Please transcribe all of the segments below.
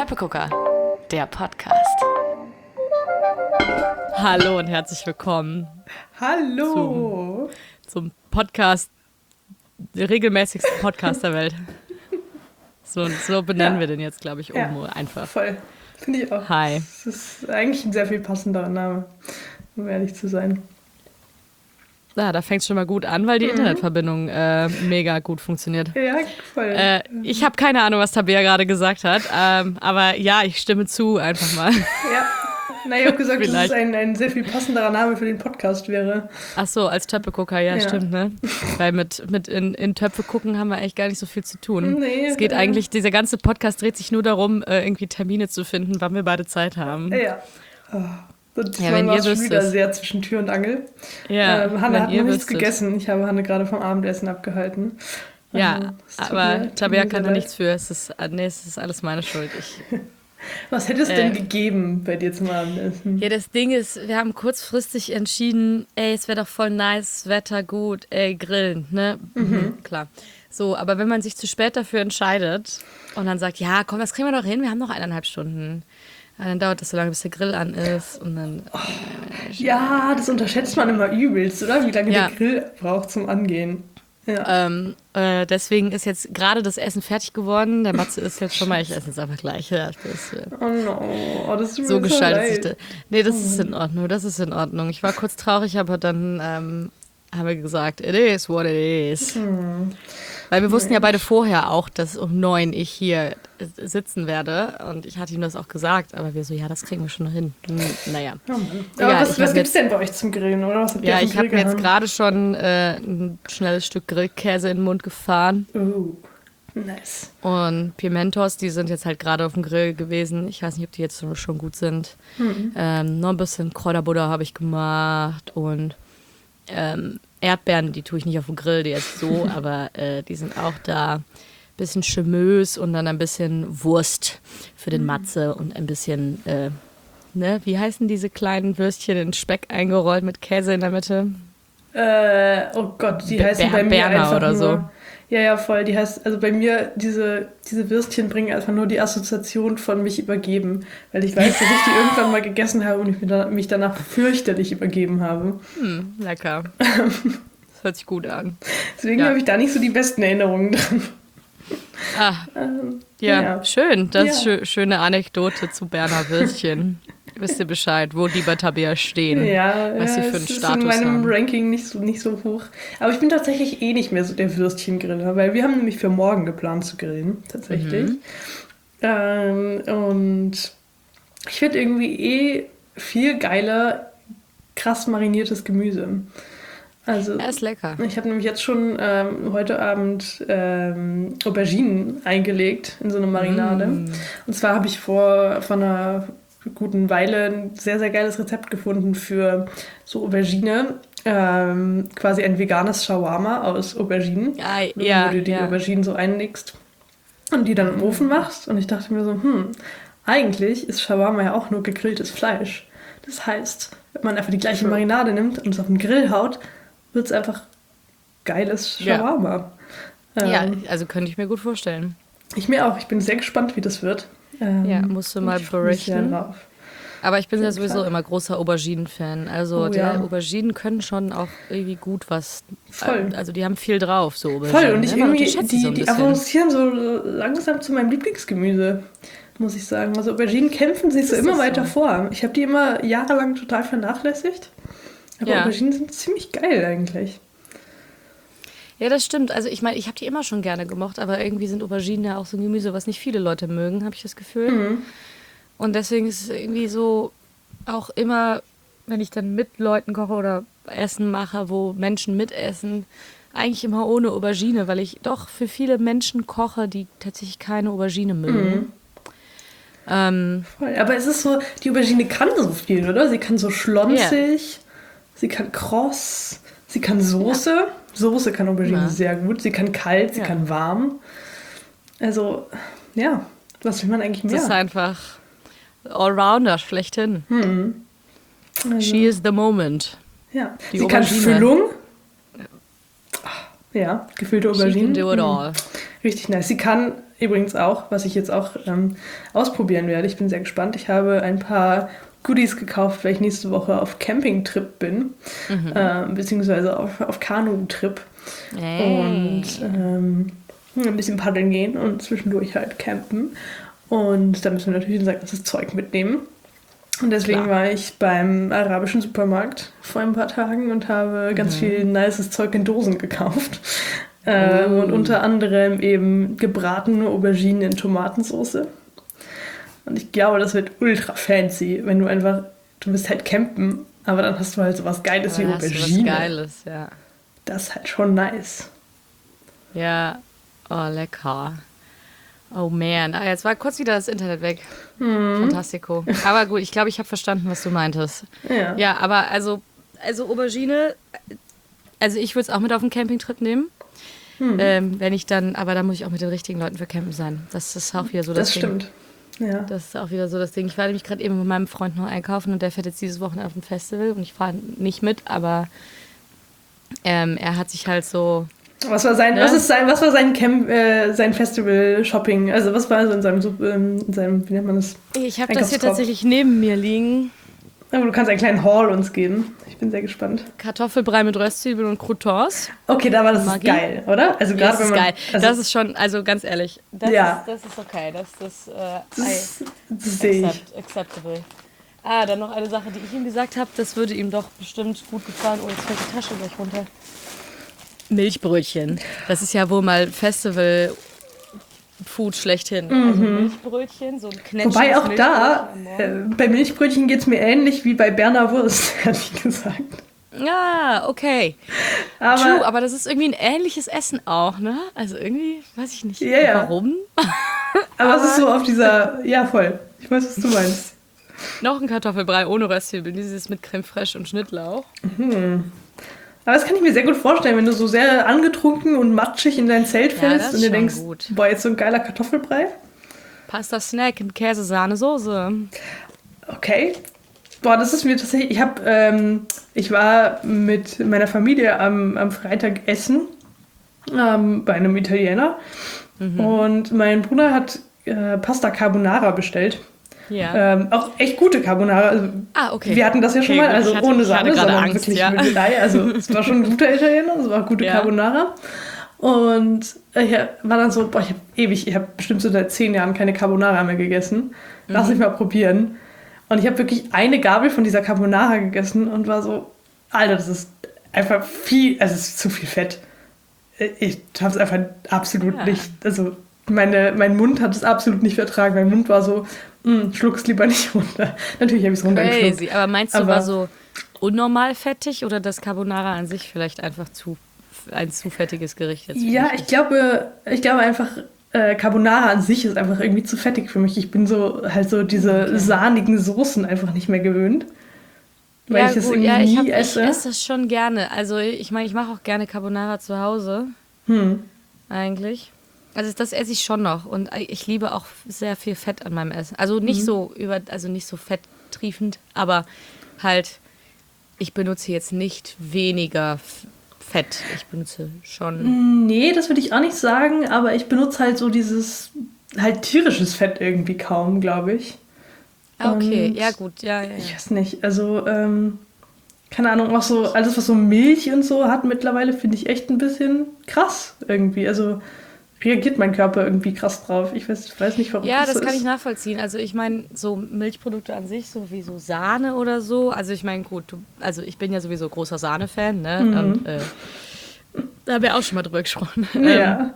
Teppegucker, der Podcast. Hallo und herzlich willkommen. Hallo. Zum Podcast, der regelmäßigsten Podcast der Welt. So benennen wir den jetzt, glaube ich, einfach. Voll. Finde ich auch. Hi. Das ist eigentlich ein sehr viel passender Name, um ehrlich zu sein. Ja, da fängt es schon mal gut an, weil die Internetverbindung mega gut funktioniert. Ja, voll. Ich habe keine Ahnung, was Tabea gerade gesagt hat, aber ja, ich stimme zu einfach mal. Ja. Na, ich habe gesagt, dass es ein sehr viel passenderer Name für den Podcast wäre. Ach so, als Töpfe-Gucker, ja, stimmt, ne? Weil mit in Töpfe gucken haben wir eigentlich gar nicht so viel zu tun. Nee, es geht eigentlich, dieser ganze Podcast dreht sich nur darum, irgendwie Termine zu finden, wann wir beide Zeit haben. Ja. Das wenn war ihr schon wieder wüsstet. sehr zwischen Tür und Angel. Ja, Hanne hat noch nichts wüsstet. gegessen. Ich habe Hanne gerade vom Abendessen abgehalten. Ja, aber tut Tabea mir kann da sehr nichts für. Es ist alles meine Schuld. Was hätte es denn gegeben bei dir zum Abendessen? Ja, das Ding ist, wir haben kurzfristig entschieden, es wäre doch voll nice, Wetter gut, grillen, ne? Klar. So, aber wenn man sich zu spät dafür entscheidet und dann sagt, ja, komm, das kriegen wir doch hin, wir haben noch 1,5 Stunden. Dann dauert das so lange, bis der Grill an ist und dann... Ja, das unterschätzt man immer übelst, oder? Wie lange der Grill braucht zum Angehen. Ja. Deswegen ist jetzt gerade das Essen fertig geworden. Der Matze ist jetzt schon mal, ich esse jetzt einfach gleich. Ja, Oh no, das tut mir so gestaltet leid. sich das. Nee, das ist in Ordnung, das ist in Ordnung. Ich war kurz traurig, aber dann haben wir gesagt, it is what it is. Weil wir wussten ja beide vorher auch, dass um 9 ich hier sitzen werde. Und ich hatte ihm das auch gesagt, aber wir so, ja, das kriegen wir schon noch hin. Naja. Aber was gibt's denn bei euch zum Grillen, oder? Was habt ihr Ja, auf dem ich habe Grill mir jetzt gehabt? gerade schon ein schnelles Stück Grillkäse in den Mund gefahren. Oh, nice. Und Pimentos, die sind jetzt halt gerade auf dem Grill gewesen. Ich weiß nicht, ob die jetzt schon gut sind. Noch ein bisschen Kräuterbutter habe ich gemacht und Erdbeeren, die tue ich nicht auf dem Grill, die jetzt so, aber die sind auch da. Bisschen Chemös und dann ein bisschen Wurst für den Matze und ein bisschen, wie heißen diese kleinen Würstchen in Speck eingerollt mit Käse in der Mitte? Oh Gott, die heißen bei mir Berner einfach oder nur... so. Ja, voll. Die heißt, also bei mir, diese Würstchen bringen einfach nur die Assoziation von mich übergeben. Weil ich weiß, dass ich die irgendwann mal gegessen habe und ich mich danach fürchterlich übergeben habe. Lecker. Das hört sich gut an. Deswegen habe ich da nicht so die besten Erinnerungen dran. Ja, schön. Das ist schöne Anekdote zu Berner Würstchen. Wisst ihr Bescheid, wo die bei Tabea stehen, was sie für einen es ist Status in meinem haben. Ranking nicht so hoch. Aber ich bin tatsächlich nicht mehr so der Würstchengriller, weil wir haben nämlich für morgen geplant zu grillen, tatsächlich. Und ich finde irgendwie viel geiler krass mariniertes Gemüse. Also, Er ist lecker. ich habe nämlich jetzt schon heute Abend Auberginen eingelegt in so eine Marinade. Und zwar habe ich vor einer guten Weile ein sehr, sehr geiles Rezept gefunden für so Aubergine. Quasi ein veganes Shawarma aus Auberginen. Wo du die Auberginen so einlegst und die dann im Ofen machst. Und ich dachte mir so, eigentlich ist Shawarma ja auch nur gegrilltes Fleisch. Das heißt, wenn man einfach die gleiche Marinade nimmt und es auf den Grill haut, wird es einfach geiles Shawarma. Ja, also könnte ich mir gut vorstellen. Ich mir auch. Ich bin sehr gespannt, wie das wird. Musst du mal berichten. Aber ich bin ja sowieso immer großer Auberginen-Fan. Also Auberginen können schon auch irgendwie gut was. Voll. Also die haben viel drauf, so Auberginen. Voll. Und ich irgendwie, so die avancieren so langsam zu meinem Lieblingsgemüse, muss ich sagen. Also Auberginen kämpfen sich so immer weiter vor. Ich habe die immer jahrelang total vernachlässigt. Aber Auberginen sind ziemlich geil eigentlich. Ja, das stimmt. Also ich meine, ich habe die immer schon gerne gemocht, aber irgendwie sind Auberginen ja auch so ein Gemüse, was nicht viele Leute mögen, habe ich das Gefühl. Und deswegen ist es irgendwie so, auch immer, wenn ich dann mit Leuten koche oder Essen mache, wo Menschen mitessen, eigentlich immer ohne Aubergine, weil ich doch für viele Menschen koche, die tatsächlich keine Aubergine mögen. Voll. Aber es ist so, die Aubergine kann so viel, oder? Sie kann so schlonzig, sie kann kross, sie kann Soße. Ja. Soße kann Aubergine sehr gut. Sie kann kalt, sie kann warm. Also, was will man eigentlich mehr? Das ist einfach Allrounder schlechthin. Also, She is the moment. Ja. Die sie kann Aubergine. Füllung. Ja, gefüllte Auberginen. She can do it all. Richtig nice. Sie kann übrigens auch, was ich jetzt auch ausprobieren werde, ich bin sehr gespannt. Ich habe ein paar Goodies gekauft, weil ich nächste Woche auf Campingtrip bin, beziehungsweise auf Kanu-Trip. Und ein bisschen paddeln gehen und zwischendurch halt campen. Und da müssen wir natürlich unser ganzes Zeug mitnehmen. Und deswegen war ich beim arabischen Supermarkt vor ein paar Tagen und habe ganz viel nices Zeug in Dosen gekauft. Und unter anderem eben gebratene Auberginen in Tomatensauce. Und ich glaube, das wird ultra fancy, wenn du bist halt campen, aber dann hast du halt sowas Geiles wie Aubergine. Was Geiles, ja. Das ist halt schon nice. Ja, oh, lecker. Oh man, jetzt war kurz wieder das Internet weg. Fantastico. Aber gut, ich glaube, ich habe verstanden, was du meintest. Ja, aber also Aubergine, also ich würde es auch mit auf den Campingtrip nehmen. Wenn ich dann, aber da muss ich auch mit den richtigen Leuten für campen sein. Das ist auch wieder so das Ding. Das stimmt. Ja. Das ist auch wieder so das Ding. Ich war nämlich gerade eben mit meinem Freund noch einkaufen und der fährt jetzt dieses Wochenende auf ein Festival und ich fahre nicht mit, aber er hat sich halt so... Was war sein sein Festival-Shopping? Also was war so in seinem, wie nennt man das? Ich habe das hier tatsächlich neben mir liegen. Aber du kannst einen kleinen Haul uns geben. Ich bin sehr gespannt. Kartoffelbrei mit Röstzwiebeln und Croutons. Okay, da war das ist geil, oder? Also gerade das ist wenn man, geil. Also, das ist schon, also ganz ehrlich, das ist okay. Das sehe ich. acceptable. Dann noch eine Sache, die ich ihm gesagt habe, das würde ihm doch bestimmt gut gefallen. Oh, jetzt fällt die Tasche gleich runter. Milchbrötchen. Das ist ja wohl mal Festival-Food schlechthin. Also Milchbrötchen, so ein Knätschen. Wobei auch da, bei Milchbrötchen geht es mir ähnlich wie bei Berner Wurst, ehrlich gesagt. Ja, okay. True, aber das ist irgendwie ein ähnliches Essen auch, ne? Also irgendwie, weiß ich nicht, warum. Aber es ist so auf dieser, ja voll, ich weiß, was du meinst. Noch ein Kartoffelbrei ohne Röstzwiebeln, dieses mit Creme fraiche und Schnittlauch. Aber das kann ich mir sehr gut vorstellen, wenn du so sehr angetrunken und matschig in dein Zelt fällst und dir denkst, boah, jetzt so ein geiler Kartoffelbrei. Pasta Snack mit Käse, Sahne, Soße. Okay. Boah, das ist mir tatsächlich, ich war mit meiner Familie am Freitag essen, bei einem Italiener. Und mein Bruder hat Pasta Carbonara bestellt. Ja. Auch echt gute Carbonara. Also, okay. Wir hatten das ja schon mal, also ohne Sahne, sondern Angst, wirklich mit Ei. Also es war schon ein guter Italiener, es war auch gute Carbonara. Und ich war dann so, boah, ich habe bestimmt so seit 10 Jahren keine Carbonara mehr gegessen. Lass mich mal probieren. Und ich habe wirklich eine Gabel von dieser Carbonara gegessen und war so, Alter, das ist einfach viel, also es ist zu viel Fett. Ich habe es einfach absolut nicht, also mein Mund hat es absolut nicht vertragen. Mein Mund war so, schluck's lieber nicht runter. Natürlich habe ich es runtergeschluckt. Crazy, aber meinst du, war so unnormal fettig oder das Carbonara an sich vielleicht einfach ein zu fettiges Gericht jetzt? Ja, ich glaube einfach, Carbonara an sich ist einfach irgendwie zu fettig für mich. Ich bin so diese sahnigen Soßen einfach nicht mehr gewöhnt. Weil ich es irgendwie nie esse. Ich esse das schon gerne. Also ich meine, ich mache auch gerne Carbonara zu Hause. Eigentlich. Also das esse ich schon noch und ich liebe auch sehr viel Fett an meinem Essen. Also nicht so nicht so fetttriefend, aber halt, ich benutze jetzt nicht weniger Fett. Ich benutze schon... Nee, das würde ich auch nicht sagen, aber ich benutze halt so dieses halt tierisches Fett irgendwie kaum, glaube ich. Okay, und ja gut, ja. Ich weiß nicht, also keine Ahnung, auch so alles, was so Milch und so hat mittlerweile, finde ich echt ein bisschen krass irgendwie. Also reagiert mein Körper irgendwie krass drauf. Ich weiß nicht, warum das das so kann ist. ich nachvollziehen. Also ich meine, so Milchprodukte an sich, so wie so Sahne oder so. Also ich meine, gut, also ich bin ja sowieso großer Sahne-Fan, ne? Und da haben wir auch schon mal drüber gesprochen. Ja.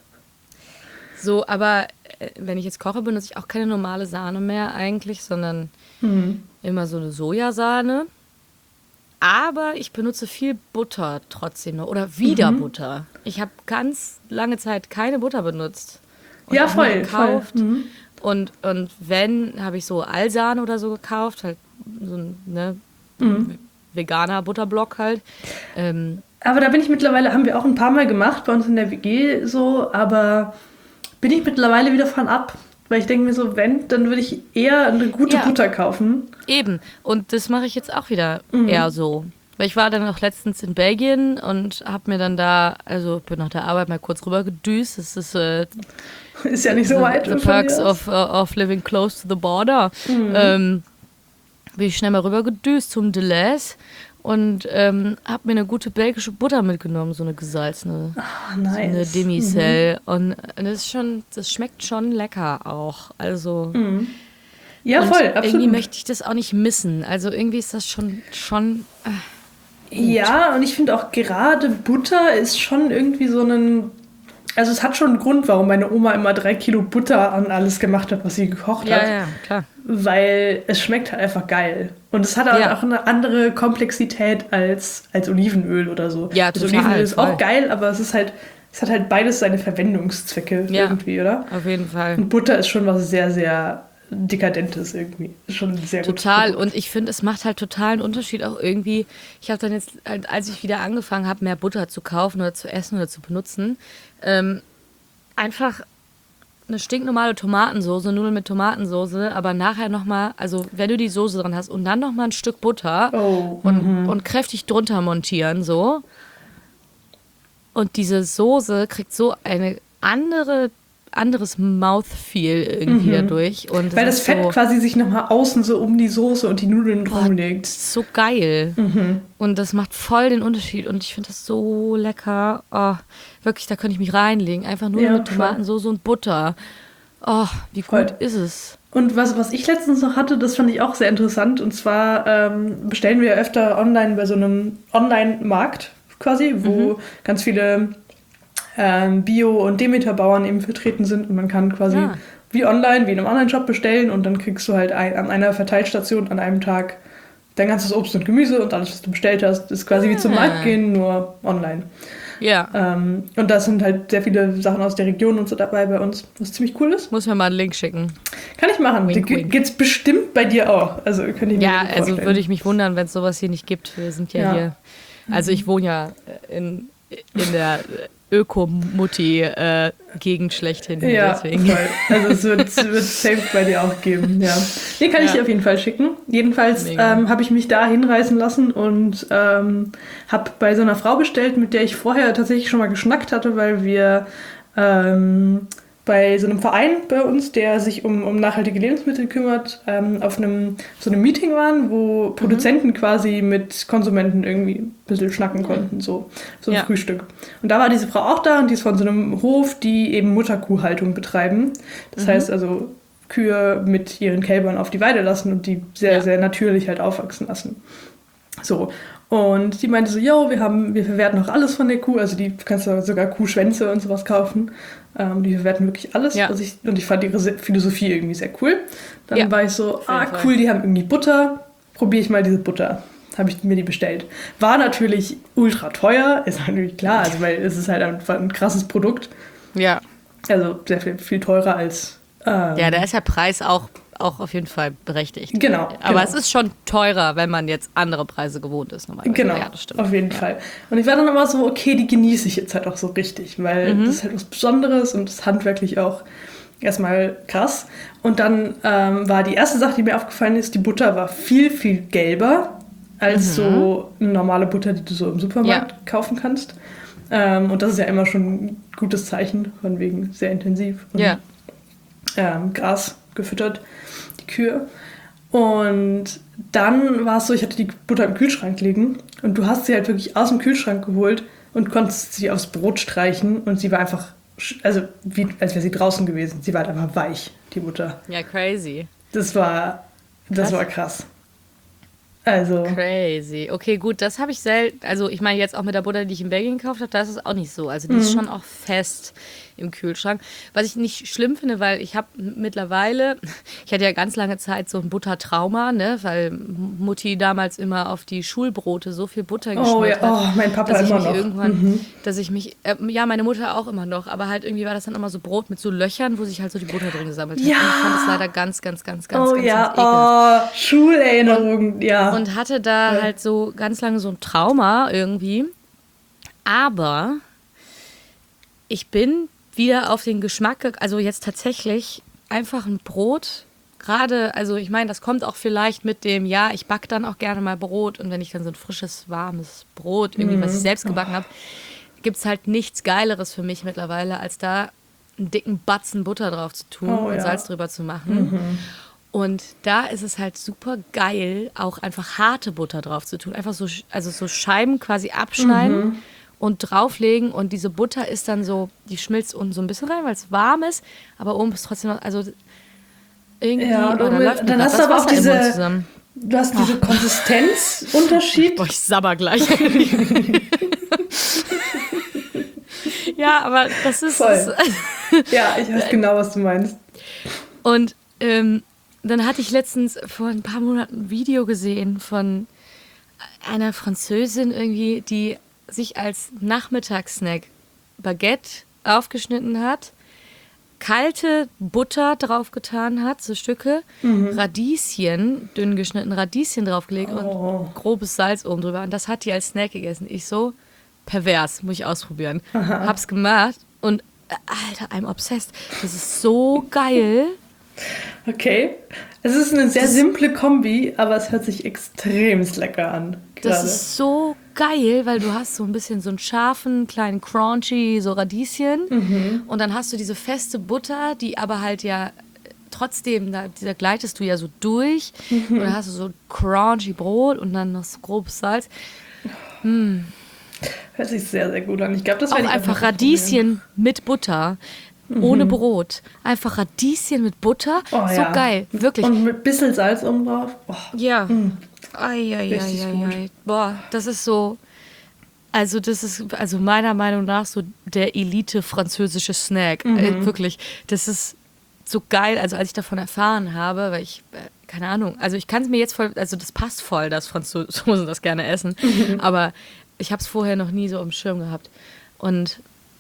So, aber wenn ich jetzt koche, benutze ich auch keine normale Sahne mehr eigentlich, sondern immer so eine Sojasahne. Aber ich benutze viel Butter trotzdem noch. Oder wieder Butter. Ich habe ganz lange Zeit keine Butter benutzt. Und Ja, auch voll. nur gekauft. Voll. Und wenn, habe ich so Alsahne oder so gekauft. Halt so ein veganer Butterblock halt. Aber da bin ich mittlerweile, haben wir auch ein paar Mal gemacht bei uns in der WG so, aber bin ich mittlerweile wieder von ab. Weil ich denke mir so, dann würde ich eher eine gute Butter kaufen. Eben. Und das mache ich jetzt auch wieder eher so. Weil ich war dann auch letztens in Belgien und habe mir dann da, also bin nach der Arbeit mal kurz rüber gedüst. Das ist Ist ja nicht so weit. The perks of living close to the border. Bin ich schnell mal rüber gedüst zum Deleuze und habe mir eine gute belgische Butter mitgenommen, so eine gesalzene, nice. so eine Demi-Sel. Und das schmeckt schon lecker auch. Also Ja, und voll, absolut. irgendwie möchte ich das auch nicht missen. Also irgendwie ist das schon ja, und ich finde auch gerade Butter ist schon irgendwie so also es hat schon einen Grund, warum meine Oma immer 3 Kilo Butter an alles gemacht hat, was sie gekocht hat. Ja, klar. Weil es schmeckt halt einfach geil. Und es hat halt auch eine andere Komplexität als Olivenöl oder so. Ja, also total. Olivenöl ist voll. auch geil, aber es hat halt beides seine Verwendungszwecke irgendwie, oder? Auf jeden Fall. Und Butter ist schon was sehr, sehr Dekadentes irgendwie. Ist schon sehr gut. Total. Und ich finde, es macht halt totalen Unterschied auch irgendwie. Ich habe dann jetzt, als ich wieder angefangen habe, mehr Butter zu kaufen oder zu essen oder zu benutzen, einfach eine stinknormale Tomatensoße, Nudeln mit Tomatensoße, aber nachher nochmal, also wenn du die Soße dran hast und dann nochmal ein Stück Butter und kräftig drunter montieren, so. Und diese Soße kriegt so eine anderes Mouthfeel irgendwie dadurch. Und weil das Fett quasi sich nochmal außen so um die Soße und die Nudeln rumlegt. So geil. Und das macht voll den Unterschied. Und ich finde das so lecker. Oh, wirklich, da könnte ich mich reinlegen. Einfach nur mit Tomatensoße und Butter. Oh, wie gut ist es. Und was ich letztens noch hatte, das fand ich auch sehr interessant. Und zwar bestellen wir öfter online bei so einem Online-Markt quasi, wo ganz viele Bio- und Demeter-Bauern eben vertreten sind und man kann quasi wie online, wie in einem Online-Shop bestellen und dann kriegst du halt an einer Verteilstation an einem Tag dein ganzes Obst und Gemüse und alles, was du bestellt hast, ist quasi wie zum Markt gehen, nur online. Ja. Und da sind halt sehr viele Sachen aus der Region und so dabei bei uns, was ziemlich cool ist. Muss mir mal einen Link schicken. Kann ich machen. Wink, wink. Geht's bestimmt bei dir auch. Also könnte ich mir Ja, gut also vorstellen. würde ich mich wundern, wenn es sowas hier nicht gibt. Wir sind ja hier. Also ich wohne ja in der Öko-Mutti-Gegend schlechthin. Ja, deswegen. voll. Also es wird safe bei dir auch geben, ja. Den kann ich dir auf jeden Fall schicken. Jedenfalls habe ich mich da hinreißen lassen und habe bei so einer Frau bestellt, mit der ich vorher tatsächlich schon mal geschnackt hatte, weil wir bei so einem Verein bei uns, der sich um nachhaltige Lebensmittel kümmert, auf so einem Meeting waren, wo Produzenten quasi mit Konsumenten irgendwie ein bisschen schnacken konnten, so ein Frühstück. Und da war diese Frau auch da und die ist von so einem Hof, die eben Mutterkuhhaltung betreiben. Das heißt also Kühe mit ihren Kälbern auf die Weide lassen und die sehr, sehr natürlich halt aufwachsen lassen. So. Und die meinte so, wir verwerten auch alles von der Kuh, also die kannst du sogar Kuhschwänze und sowas kaufen. Die verwerten wirklich alles. Ja. Und ich fand ihre Philosophie irgendwie sehr cool. Dann war ich so, Fall. cool, die haben irgendwie Butter, probiere ich mal diese Butter. Habe ich mir die bestellt. War natürlich ultra teuer, ist natürlich klar, also weil es ist halt einfach ein krasses Produkt. Ja. Also sehr viel teurer als... Ja, da ist der Preis auch auf jeden Fall berechtigt. Genau. Aber es ist schon teurer, wenn man jetzt andere Preise gewohnt ist. Normalerweise. Genau, Ja, das stimmt. auf jeden Fall. Und ich war dann immer so, okay, die genieße ich jetzt halt auch so richtig, weil das ist halt was Besonderes und das ist handwerklich auch erstmal krass. Und dann war die erste Sache, die mir aufgefallen ist, die Butter war viel, viel gelber als so eine normale Butter, die du so im Supermarkt kaufen kannst. Und das ist ja immer schon ein gutes Zeichen, von wegen sehr intensiv. Und, Gras gefüttert, die Kühe. Und dann war es so, ich hatte die Butter im Kühlschrank liegen und du hast sie halt wirklich aus dem Kühlschrank geholt und konntest sie aufs Brot streichen und sie war einfach, also wie als wäre sie draußen gewesen. Sie war halt einfach weich, die Butter. Ja, crazy. Das war krass. Also. Crazy. Okay, gut, das habe ich selten. Also ich meine jetzt auch mit der Butter, die ich in Belgien gekauft habe, da ist es auch nicht so. Also die ist schon auch fest im Kühlschrank. Was ich nicht schlimm finde, weil ich habe mittlerweile, ich hatte ja ganz lange Zeit so ein Buttertrauma, ne, weil Mutti damals immer auf die Schulbrote so viel Butter geschmiert hat. Mein Papa dass immer ich mich noch. irgendwann, dass ich mich, meine Mutter auch immer noch, aber halt irgendwie war das dann immer so Brot mit so Löchern, wo sich halt so die Butter drin gesammelt hat. Ja. Und ich fand das leider ganz Oh ja, ekelhaft. Schulerinnerungen, ja. Und hatte da halt so ganz lange so ein Trauma irgendwie. Aber ich bin wieder auf den Geschmack, also jetzt tatsächlich einfach ein Brot gerade, also ich meine, das kommt auch vielleicht mit dem, ja, ich backe dann auch gerne mal Brot und wenn ich dann so ein frisches, warmes Brot, irgendwie, was ich selbst gebacken habe, gibt es halt nichts Geileres für mich mittlerweile, als da einen dicken Batzen Butter drauf zu tun und Salz drüber zu machen. Und da ist es halt super geil, auch einfach harte Butter drauf zu tun. Einfach so, also so Scheiben quasi abschneiden und drauflegen. Und diese Butter ist dann so, die schmilzt unten so ein bisschen rein, weil es warm ist. Aber oben ist trotzdem noch, also irgendwie, dann hast du aber auch du hast diese Konsistenzunterschied. Boah, ich sabber gleich. Ja, aber das ist... Voll. Ja, ich weiß genau, was du meinst. Und dann hatte ich letztens vor ein paar Monaten ein Video gesehen von einer Französin irgendwie, die sich als Nachmittagssnack Baguette aufgeschnitten hat, kalte Butter draufgetan hat, so Stücke, Radieschen, dünn geschnitten Radieschen draufgelegt und grobes Salz oben drüber. Und das hat die als Snack gegessen. Ich so, pervers, muss ich ausprobieren. Hab's gemacht und Alter, I'm obsessed. Das ist so geil. Okay. Es ist eine sehr simple Kombi, aber es hört sich extrem lecker an. Gerade. Das ist so geil, weil du hast so ein bisschen so einen scharfen, kleinen Crunchy, so Radieschen. Und dann hast du diese feste Butter, die aber halt ja trotzdem, da gleitest du ja so durch. Und dann hast du so Crunchy Brot und dann noch so grobes Salz. Hört sich sehr, sehr gut an. Ich glaube, das Auch werde ich einfach Radieschen mit Butter. Ohne Brot. Einfach Radieschen mit Butter. Oh, so geil. Wirklich. Und mit ein bisschen Salz oben drauf. Oh. Ja. Richtig gut. Boah, das ist so. Also, das ist also meiner Meinung nach so der Elite-französische Snack. Wirklich. Das ist so geil. Also, als ich davon erfahren habe, weil ich, keine Ahnung, also ich kann es mir jetzt voll, also das passt voll, dass Franzosen das gerne essen. Aber ich habe es vorher noch nie so im Schirm gehabt. Und,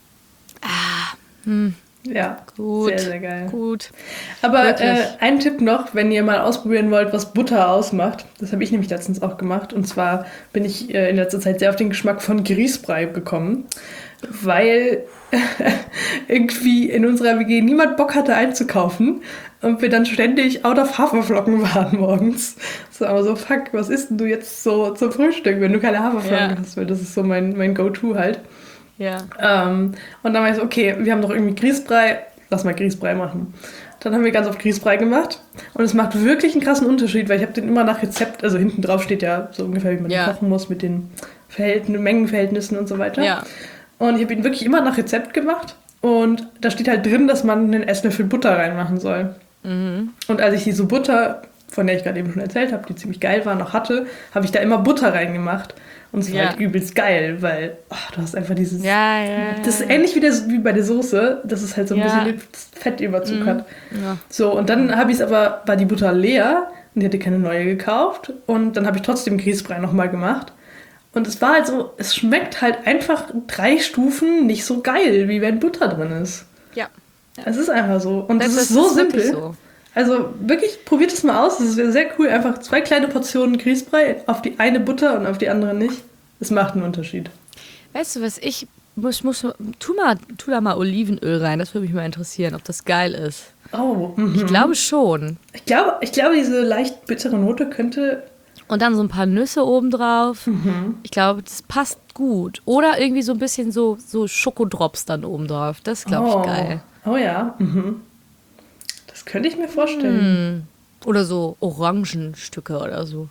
Ja, gut, sehr, sehr geil. Gut. Aber ein Tipp noch, wenn ihr mal ausprobieren wollt, was Butter ausmacht. Das habe ich nämlich letztens auch gemacht. Und zwar bin ich in letzter Zeit sehr auf den Geschmack von Grießbrei gekommen. Weil irgendwie in unserer WG niemand Bock hatte einzukaufen. Und wir dann ständig out of Haferflocken waren morgens. So, aber so, fuck, was isst denn du jetzt so zum Frühstück, wenn du keine Haferflocken hast? Weil das ist so mein Go-To halt. Ja. Und dann war ich so, okay, wir haben doch irgendwie Grießbrei, lass mal Grießbrei machen. Dann haben wir ganz oft Grießbrei gemacht und es macht wirklich einen krassen Unterschied, weil ich habe den immer nach Rezept, also hinten drauf steht ja so ungefähr, wie man den kochen muss mit den Mengenverhältnissen und so weiter. Ja. Und ich habe ihn wirklich immer nach Rezept gemacht und da steht halt drin, dass man einen Esslöffel Butter reinmachen soll. Und als ich diese Butter, von der ich gerade eben schon erzählt habe, die ziemlich geil war, noch hatte, habe ich da immer Butter reingemacht. Und es war halt übelst geil, weil du hast einfach dieses... Das ist ähnlich wie bei der Soße, dass es halt so ein bisschen Fettüberzug hat. Ja. So, und dann war die Butter leer und ich hatte keine neue gekauft. Und dann habe ich trotzdem Grießbrei nochmal gemacht. Und es war halt so, es schmeckt halt einfach 3 Stufen nicht so geil, wie wenn Butter drin ist. Ja. Es ist einfach so. Und das ist so simpel. So. Also wirklich, probiert es mal aus. Das wäre sehr cool. Einfach 2 kleine Portionen Grießbrei auf die eine Butter und auf die andere nicht. Es macht einen Unterschied. Weißt du was, ich tu da mal Olivenöl rein. Das würde mich mal interessieren, ob das geil ist. Oh. Ich glaube schon. Ich glaube, diese leicht bittere Note könnte... Und dann so ein paar Nüsse obendrauf. Ich glaube, das passt gut. Oder irgendwie so ein bisschen so Schokodrops dann obendrauf. Das ist, glaube ich, geil. Oh ja. Das könnte ich mir vorstellen. Oder so Orangenstücke oder so.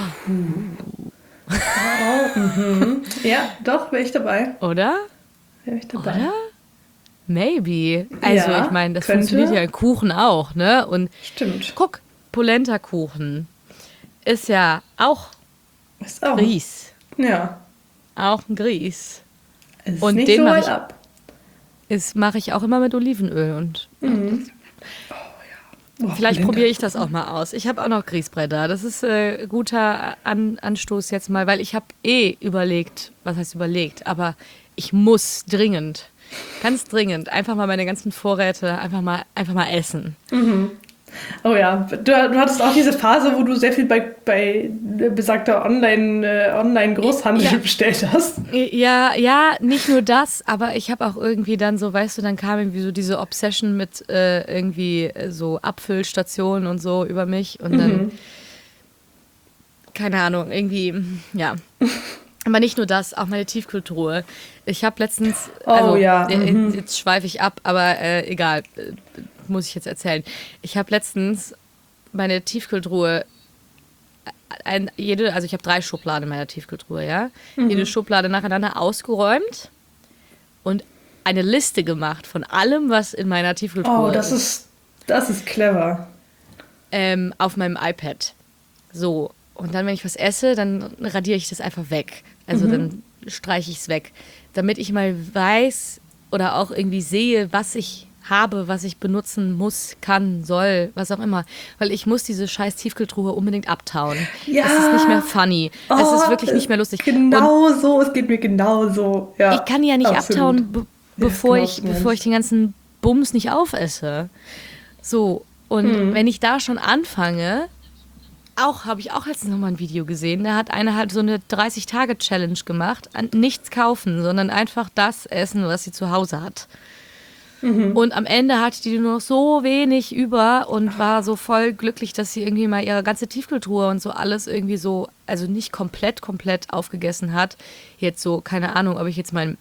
Ja, doch, wäre ich dabei. Oder? Wäre ich dabei. Oder? Maybe. Also ich meine, das funktioniert ja in Kuchen auch, ne? Und stimmt. Guck, Polenta-Kuchen ist ja auch Grieß. Ja. Auch ein Grieß. Es ist und nicht den so weit ab. Mache ich auch immer mit Olivenöl. Und vielleicht probiere ich das auch mal aus. Ich habe auch noch Grießbrei da. Das ist guter Anstoß jetzt mal, weil ich habe überlegt, was heißt überlegt, aber ich muss dringend, ganz dringend, einfach mal meine ganzen Vorräte einfach mal essen. Oh ja, du hattest auch diese Phase, wo du sehr viel bei besagter Online-Großhandel bestellt hast. Ja, nicht nur das, aber ich habe auch irgendwie dann so, weißt du, dann kam irgendwie so diese Obsession mit irgendwie so Abfüllstationen und so über mich und dann, keine Ahnung, irgendwie, ja. Aber nicht nur das, auch meine Tiefkühltruhe. Ich habe letztens, jetzt schweife ich ab, aber egal, muss ich jetzt erzählen. Ich habe letztens meine Tiefkühltruhe, ich habe 3 Schubladen in meiner Tiefkühltruhe, ja. Jede Schublade nacheinander ausgeräumt und eine Liste gemacht von allem, was in meiner Tiefkühltruhe ist. Das ist clever. Auf meinem iPad. So. Und dann, wenn ich was esse, dann radiere ich das einfach weg. Also dann streiche ich es weg. Damit ich mal weiß oder auch irgendwie sehe, was ich habe, was ich benutzen muss, kann, soll, was auch immer. Weil ich muss diese scheiß Tiefkühltruhe unbedingt abtauen. Ja. Es ist nicht mehr funny. Es ist wirklich nicht mehr lustig. Genau so, es geht mir genauso. Ja, ich kann die ja nicht absolut. abtauen, bevor ich den ganzen Bums nicht aufesse. So, und wenn ich da schon anfange, habe ich auch letztens nochmal ein Video gesehen, da hat einer halt so eine 30-Tage-Challenge gemacht, nichts kaufen, sondern einfach das essen, was sie zu Hause hat. Und am Ende hatte die nur noch so wenig über und war so voll glücklich, dass sie irgendwie mal ihre ganze Tiefkühltruhe und so alles irgendwie so, also nicht komplett aufgegessen hat. Jetzt so, keine Ahnung, ob ich jetzt meine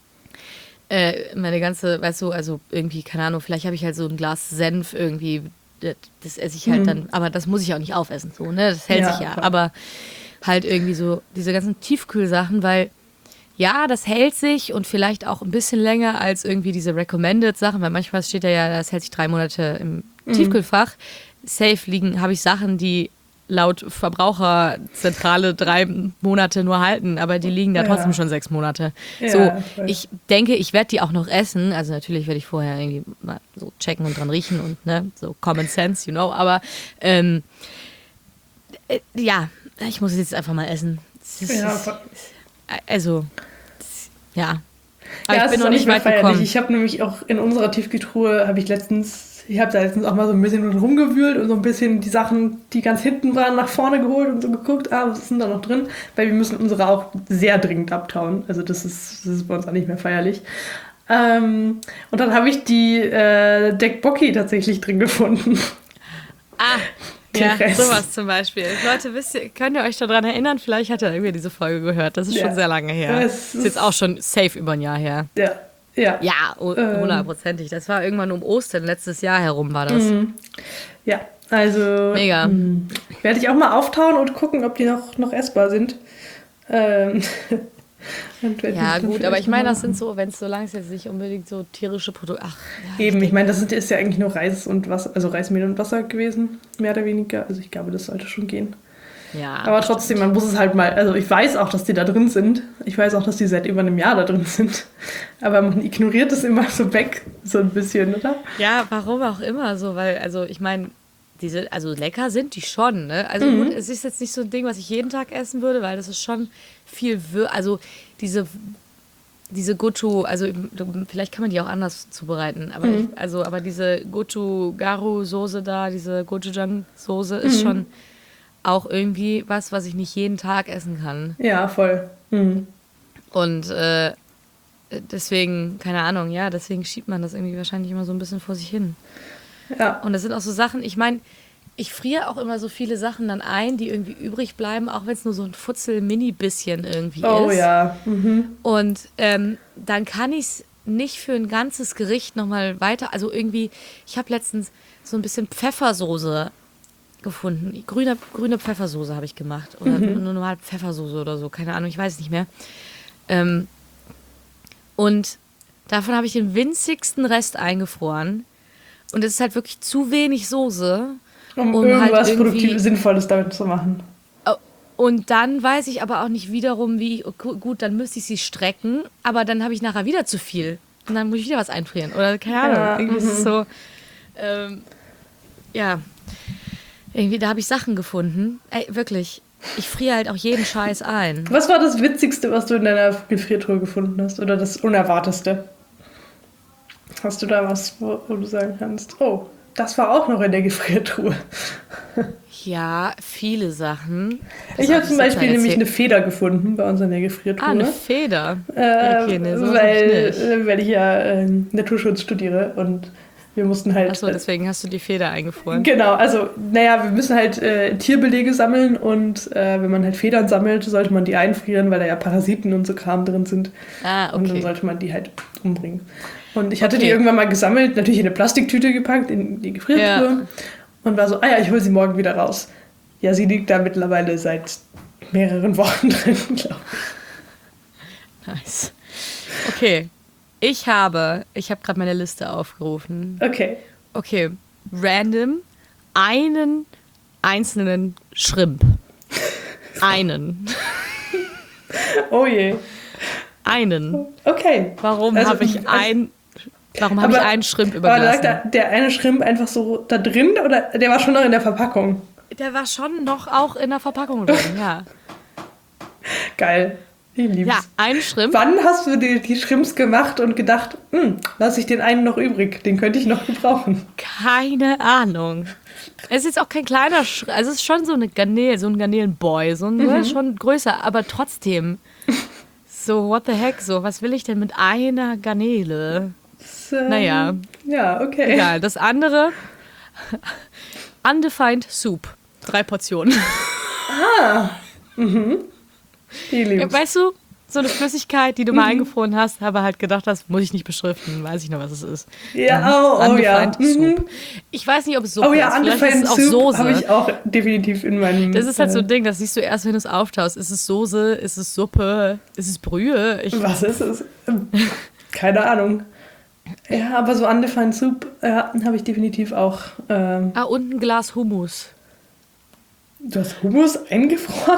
ganze, weißt du, also irgendwie, keine Ahnung, vielleicht habe ich halt so ein Glas Senf irgendwie, das esse ich halt dann, aber das muss ich auch nicht aufessen, so, ne, das hält sich ja, voll. aber halt irgendwie so diese ganzen Tiefkühlsachen, weil ja, das hält sich und vielleicht auch ein bisschen länger als irgendwie diese Recommended-Sachen, weil manchmal steht ja, das hält sich 3 Monate im Tiefkühlfach. Safe habe ich Sachen, die laut Verbraucherzentrale 3 Monate nur halten, aber die liegen da trotzdem schon 6 Monate. Ja, so, voll. ich denke, ich werde die auch noch essen. Also natürlich werde ich vorher irgendwie mal so checken und dran riechen und ne, so Common Sense, you know, aber ja, ich muss es jetzt einfach mal essen. Also, ja. Aber ich bin noch nicht weit gekommen. Ich habe nämlich auch in unserer Tiefkühltruhe, ich habe da letztens auch mal so ein bisschen rumgewühlt und so ein bisschen die Sachen, die ganz hinten waren, nach vorne geholt und so geguckt, was ist denn da noch drin? Weil wir müssen unsere auch sehr dringend abtauen. Also das ist bei uns auch nicht mehr feierlich. Und dann habe ich die Tteokbokki tatsächlich drin gefunden. Ja, sowas zum Beispiel. Leute, könnt ihr euch daran erinnern? Vielleicht hat ihr irgendwie diese Folge gehört. Das ist schon sehr lange her. Das ist jetzt auch schon safe über ein Jahr her. Ja. Ja, 100%. Das war irgendwann um Ostern, letztes Jahr herum war das. Ja, also mega. Werde ich auch mal auftauen und gucken, ob die noch essbar sind. Ja, gut, aber ich meine, das sind so, wenn es solange es jetzt nicht unbedingt so tierische Produkte. Eben, ich meine, das ist ja eigentlich nur Reis und Wasser, also Reismehl und Wasser gewesen, mehr oder weniger. Also ich glaube, das sollte schon gehen. Ja. Aber trotzdem, man muss es halt mal, also ich weiß auch, dass die da drin sind. Ich weiß auch, dass die seit über einem Jahr da drin sind. Aber man ignoriert es immer so weg, so ein bisschen, oder? Ja, warum auch immer so, weil, also ich meine, also lecker sind die schon, ne? Also gut, es ist jetzt nicht so ein Ding, was ich jeden Tag essen würde, weil das ist schon viel, also diese Gochu, also vielleicht kann man die auch anders zubereiten, aber aber diese Gochu-Garu-Soße da, diese Gochujang-Soße ist schon auch irgendwie was ich nicht jeden Tag essen kann. Ja, voll. Und deswegen, keine Ahnung, ja, deswegen schiebt man das irgendwie wahrscheinlich immer so ein bisschen vor sich hin. Ja. Und das sind auch so Sachen, ich meine, ich friere auch immer so viele Sachen dann ein, die irgendwie übrig bleiben, auch wenn es nur so ein Futzel-Mini-bisschen irgendwie ist. Oh ja. Und dann kann ich es nicht für ein ganzes Gericht nochmal weiter, also irgendwie, ich habe letztens so ein bisschen Pfeffersoße gefunden. Grüne Pfeffersoße habe ich gemacht. Oder nur normal Pfeffersoße oder so, keine Ahnung, ich weiß es nicht mehr. Und davon habe ich den winzigsten Rest eingefroren. Und es ist halt wirklich zu wenig Soße, um irgendwas halt Produktives, Sinnvolles damit zu machen. Und dann weiß ich aber auch nicht wiederum, gut, dann müsste ich sie strecken, aber dann habe ich nachher wieder zu viel. Und dann muss ich wieder was einfrieren. Oder keine Ahnung. Ja, irgendwie ist es so, irgendwie, da habe ich Sachen gefunden. Ey, wirklich, ich friere halt auch jeden Scheiß ein. Was war das Witzigste, was du in deiner Gefriertruhe gefunden hast? Oder das Unerwartetste? Hast du da was, wo du sagen kannst, oh, das war auch noch in der Gefriertruhe. Ja, viele Sachen. Ich habe zum Beispiel nämlich eine Feder gefunden bei uns in der Gefriertruhe. Ah, eine Feder. Okay, nee, sowas hab ich nicht. Weil ich ja Naturschutz studiere und wir mussten halt... Achso, deswegen hast du die Feder eingefroren. Genau, also wir müssen halt Tierbelege sammeln und wenn man halt Federn sammelt, sollte man die einfrieren, weil da ja Parasiten und so Kram drin sind. Ah, okay. Und dann sollte man die halt umbringen. Und ich hatte die irgendwann mal gesammelt, natürlich in eine Plastiktüte gepackt, in die Gefriertruhe. Und war so, ich hole sie morgen wieder raus. Ja, sie liegt da mittlerweile seit mehreren Wochen drin, glaube ich. Nice. Okay, ich habe gerade meine Liste aufgerufen. Okay, random, einen einzelnen Shrimp. Einen. Oh je. Einen. Okay. Warum habe ich einen Shrimp übergelassen? Aber lag der eine Shrimp einfach so da drin oder der war schon noch in der Verpackung? Der war schon noch auch in der Verpackung drin, ja. Geil. Ich lieb's. Ja, ein Shrimp. Wann hast du die Shrimps gemacht und gedacht, lasse ich den einen noch übrig, den könnte ich noch gebrauchen? Keine Ahnung. Es ist jetzt auch kein kleiner Shrimp, also es ist schon so ein Garnelenboy, schon größer, aber trotzdem. So, what the heck, so, was will ich denn mit einer Garnele? Naja. Ja, okay. Egal, das andere, Undefined Soup, 3 Portionen. Weißt du, so eine Flüssigkeit, die du mal eingefroren hast, aber halt gedacht hast, muss ich nicht beschriften, weiß ich noch, was es ist. Ja, Undefined Soup. Ich weiß nicht, ob es Suppe ist, vielleicht ist es auch Soße. Habe ich auch definitiv in meinem... Das ist halt so ein Ding, das siehst du erst, wenn du es auftaust. Ist es Soße, ist es Suppe, ist es Brühe? Was ist es? Keine Ahnung. Ja, aber so Undefined Soup habe ich definitiv auch. Und ein Glas Hummus. Du hast Hummus eingefroren?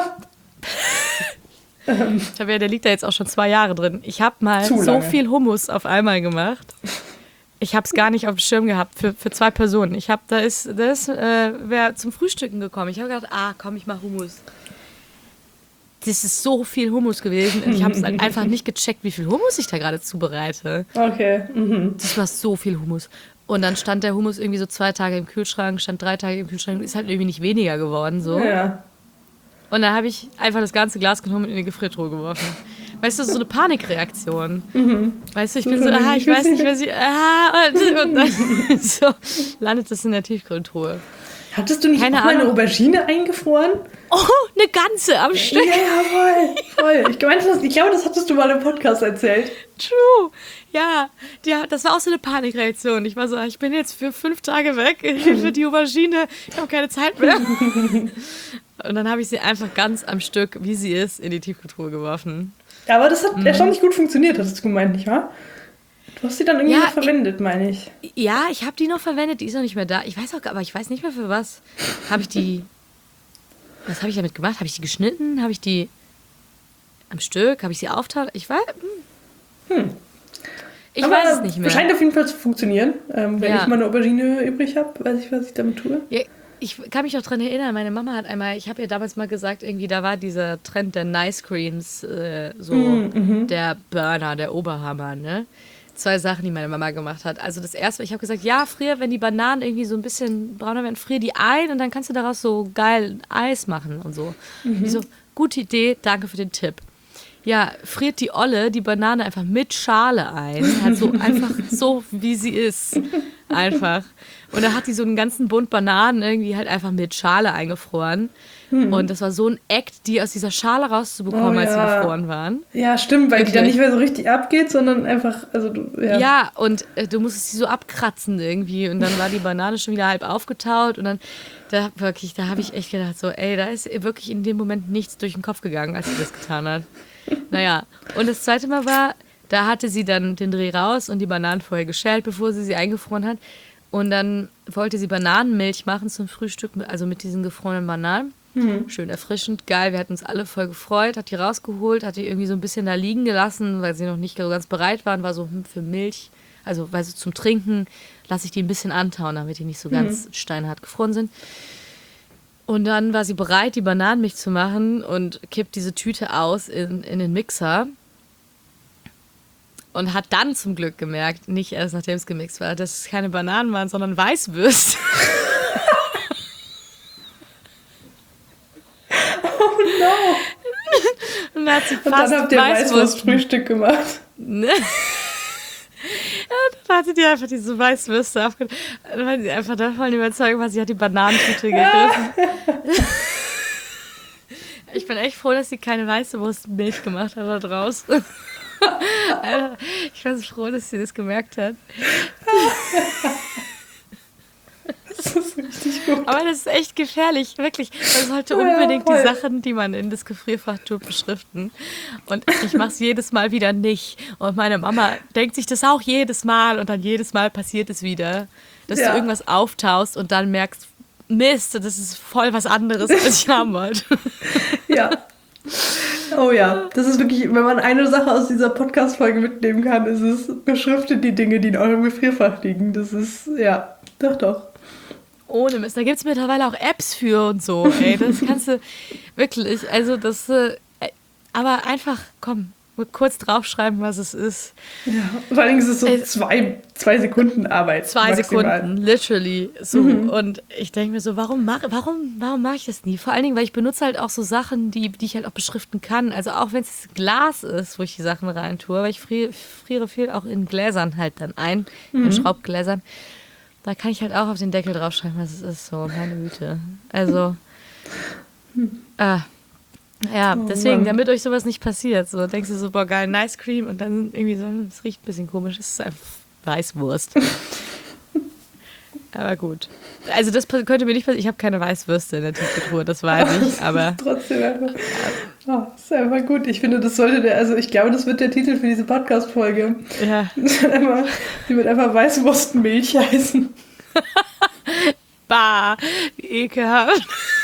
Der liegt da jetzt auch schon 2 Jahre drin. Ich habe mal so viel Hummus auf einmal gemacht. Ich habe es gar nicht auf dem Schirm gehabt für 2 Personen. Wer zum Frühstücken gekommen. Ich habe gedacht, komm, ich mache Hummus. Das ist so viel Hummus gewesen. Und ich habe es halt einfach nicht gecheckt, wie viel Hummus ich da gerade zubereite. Okay. Das war so viel Hummus. Und dann stand der Hummus irgendwie so 2 Tage im Kühlschrank, stand 3 Tage im Kühlschrank. Ist halt irgendwie nicht weniger geworden. So. Ja. Und dann habe ich einfach das ganze Glas genommen und in die Gefriertruhe geworfen. Weißt du, so eine Panikreaktion. Weißt du, ich bin so, ich weiß nicht, was ich... und dann so landet das in der Tiefkühltruhe. Hattest du nicht auch mal eine Aubergine eingefroren? Oh, eine ganze am Stück. Ja, voll. Ich glaube, das hattest du mal im Podcast erzählt. True. Ja, das war auch so eine Panikreaktion. Ich war so, ich bin jetzt für 5 Tage weg für die Aubergine. Ich habe keine Zeit mehr. Und dann habe ich sie einfach ganz am Stück, wie sie ist, in die Tiefkühltruhe geworfen. Ja, aber das hat erstaunlich gut funktioniert, hattest du gemeint, nicht wahr? Du hast sie dann irgendwie noch verwendet, meine ich. Ja, ich habe die noch verwendet, die ist noch nicht mehr da. Ich weiß nicht mehr für was. Was habe ich damit gemacht? Habe ich die geschnitten? Habe ich die am Stück? Habe ich sie auftaut? Ich weiß es nicht mehr. Scheint auf jeden Fall zu funktionieren. Wenn ich mal eine Aubergine übrig habe, weiß ich, was ich damit tue. Ja, ich kann mich auch daran erinnern, meine Mama hat einmal, ich habe ihr damals mal gesagt, irgendwie da war dieser Trend der Nice Creams, der Burner, der Oberhammer, ne? 2 Sachen, die meine Mama gemacht hat. Also das erste, ich habe gesagt, frier, wenn die Bananen irgendwie so ein bisschen brauner werden, frier die ein und dann kannst du daraus so geil Eis machen und so. Ich so, gute Idee, danke für den Tipp. Ja, friert die Olle die Banane einfach mit Schale ein. Halt so einfach so, wie sie ist. Einfach. Und da hat die so einen ganzen Bund Bananen irgendwie halt einfach mit Schale eingefroren. Und das war so ein Act, die aus dieser Schale rauszubekommen, als sie gefroren waren. Ja, stimmt, weil die dann nicht mehr so richtig abgeht, sondern einfach, Ja, und du musstest sie so abkratzen irgendwie. Und dann war die Banane schon wieder halb aufgetaut. Und dann, da habe ich echt gedacht, so, da ist ihr wirklich in dem Moment nichts durch den Kopf gegangen, als sie das getan hat. Naja, und das zweite Mal war, da hatte sie dann den Dreh raus und die Bananen vorher geschält, bevor sie eingefroren hat. Und dann wollte sie Bananenmilch machen zum Frühstück, also mit diesen gefrorenen Bananen. Schön erfrischend, geil, wir hatten uns alle voll gefreut, hat die rausgeholt, hat die irgendwie so ein bisschen da liegen gelassen, weil sie noch nicht so ganz bereit waren, war so für Milch, also weil so zum Trinken lasse ich die ein bisschen antauen, damit die nicht so ganz steinhart gefroren sind. Und dann war sie bereit, die Bananenmilch zu machen und kippt diese Tüte aus in den Mixer. Und hat dann zum Glück gemerkt, nicht erst nachdem es gemixt war, dass es keine Bananen waren, sondern Weißwürste. Oh no. Und dann hat sie Und dann habt ihr Weißwurstfrühstück gemacht. Ne? Ja, dann hatte die einfach diese Weißwürste aufgenommen. Dann war sie einfach davon überzeugt, weil sie hat die Bananentüte gegriffen. Ich bin echt froh, dass sie keine weiße Wurstmilch gemacht hat da draußen. Alter, ich war so froh, dass sie das gemerkt hat. Das ist richtig gut. Aber das ist echt gefährlich, wirklich. Man sollte unbedingt die Sachen, die man in das Gefrierfach tut, beschriften. Und ich mache es jedes Mal wieder nicht. Und meine Mama denkt sich das auch jedes Mal und dann jedes Mal passiert es wieder, dass du irgendwas auftaust und dann merkst, Mist, das ist voll was anderes, als ich haben wollte. Ja. Oh ja, das ist wirklich, wenn man eine Sache aus dieser Podcast-Folge mitnehmen kann, ist es, beschriftet die Dinge, die in eurem Gefrierfach liegen. Das ist, ja, doch. Ohne Mist. Da gibt es mittlerweile auch Apps für und so. Ey, das kannst du wirklich, also das, aber einfach, komm, kurz draufschreiben, was es ist. Ja, vor allem ist es so zwei Sekunden Arbeit. 2 Sekunden, literally. So. Und ich denke mir so, warum mach ich das nie? Vor allen Dingen, weil ich benutze halt auch so Sachen, die ich halt auch beschriften kann. Also auch wenn es Glas ist, wo ich die Sachen rein tue, weil ich friere viel auch in Gläsern halt dann ein, in Schraubgläsern. Da kann ich halt auch auf den Deckel draufschreiben, was es ist. So, meine Güte. Also, ja, deswegen, damit euch sowas nicht passiert. So denkst du so, boah, geil, Nice Cream und dann irgendwie so, es riecht ein bisschen komisch, es ist einfach Weißwurst. Aber gut. Also das könnte mir nicht passieren, ich habe keine Weißwürste in der Tiefkühltruhe, das weiß ich, aber... Trotzdem einfach, das ist einfach gut. Ich finde, das sollte ich glaube, das wird der Titel für diese Podcast-Folge. Ja. Die wird einfach Weißwurstmilch heißen. Bah, wie ekelhaft.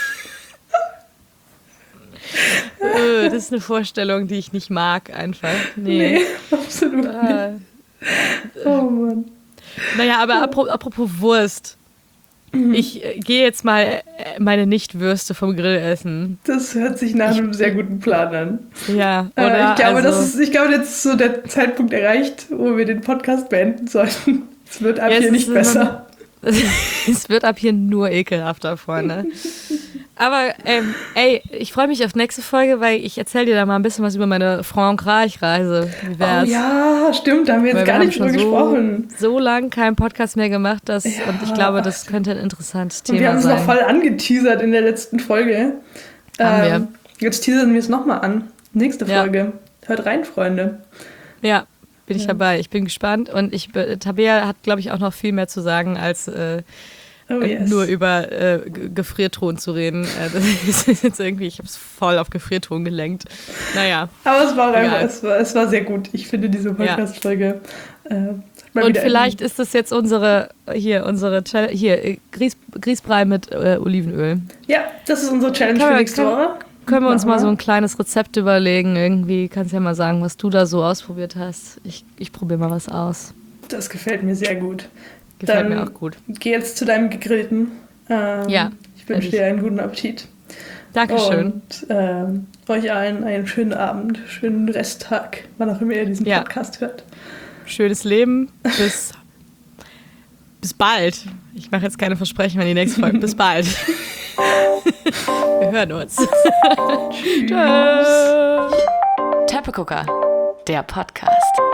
Das ist eine Vorstellung, die ich nicht mag, einfach. Nee, absolut nicht. Oh Mann. Naja, aber apropos Wurst. Ich gehe jetzt mal meine Nicht-Würste vom Grill essen. Das hört sich nach einem sehr guten Plan an. Ja, oder? Ich glaube, jetzt ist so der Zeitpunkt erreicht, wo wir den Podcast beenden sollten. Es wird ab hier nicht besser. Es wird ab hier nur ekelhafter, Freunde. Aber ich freue mich auf nächste Folge, weil ich erzähle dir da mal ein bisschen was über meine Frankreich-Reise. Wie wär's? Oh ja, stimmt, da haben wir jetzt gar nicht drüber gesprochen. So lange keinen Podcast mehr gemacht, und ich glaube, das könnte ein interessantes Thema sein. Wir haben es noch voll angeteasert in der letzten Folge. Haben wir. Jetzt teasern wir es nochmal an. Nächste Folge. Hört rein, Freunde. Ja, bin ich dabei. Ich bin gespannt und Tabea hat, glaube ich, auch noch viel mehr zu sagen als... nur über Gefriertruhen zu reden. Das ist jetzt irgendwie, ich habe es voll auf Gefriertruhen gelenkt. Naja. Aber es war auch einfach, es war sehr gut. Ich finde diese Podcast-Folge. Und vielleicht ist das jetzt unsere Grießbrei mit Olivenöl. Ja, das ist unsere Challenge für nächste Woche. Können wir uns mal so ein kleines Rezept überlegen? Irgendwie kannst du ja mal sagen, was du da so ausprobiert hast. Ich probiere mal was aus. Das gefällt mir sehr gut. Gefällt mir auch gut. Geh jetzt zu deinem Gegrillten. Ich wünsche dir einen guten Appetit. Dankeschön. Und euch allen einen schönen Abend, schönen Resttag, wann auch immer ihr diesen Podcast hört. Schönes Leben. Bis bald. Ich mache jetzt keine Versprechen an die nächste Folge. Bis bald. Wir hören uns. Tschüss. Teppegucker, der Podcast.